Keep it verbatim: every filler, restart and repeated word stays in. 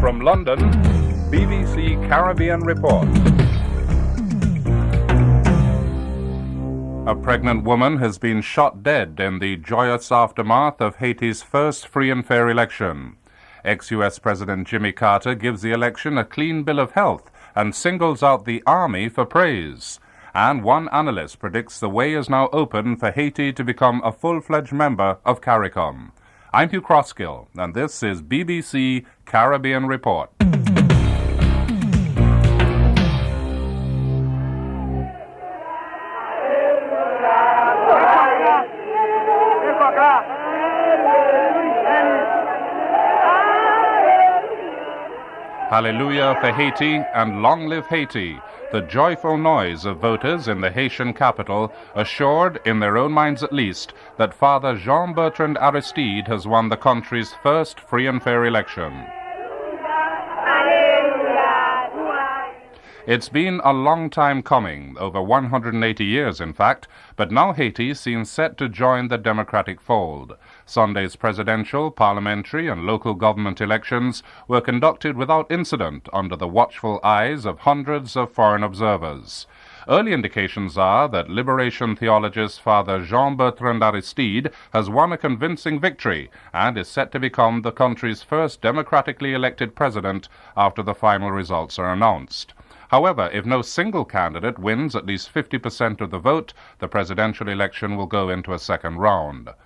From London, B B C Caribbean Report. A pregnant woman has been shot dead in the joyous aftermath of Haiti's first free and fair election. Ex-U S President Jimmy Carter gives the election a clean bill of health and singles out the army for praise. And one analyst predicts the way is now open for Haiti to become a full-fledged member of CARICOM. I'm Hugh Crosskill, and this is B B C Caribbean Report. Hallelujah for Haiti, and long live Haiti, the joyful noise of voters in the Haitian capital, assured, in their own minds at least, that Father Jean-Bertrand Aristide has won the country's first free and fair election. It's been a long time coming, over one hundred eighty years in fact, but now Haiti seems set to join the democratic fold. Sunday's presidential, parliamentary and local government elections were conducted without incident under the watchful eyes of hundreds of foreign observers. Early indications are that liberation theologist Father Jean-Bertrand Aristide has won a convincing victory and is set to become the country's first democratically elected president after the final results are announced. However, if no single candidate wins at least fifty percent of the vote, the presidential election will go into a second round.